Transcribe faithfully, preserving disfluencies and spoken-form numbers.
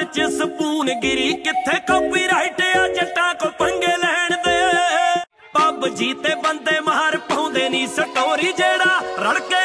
च स्पून गिरी किथे कॉपीराइट आ जट्टां को पंगे लैण दे। पब जी ते बंदे मार पाउंदे नी स्टोरी जेड़ा रल के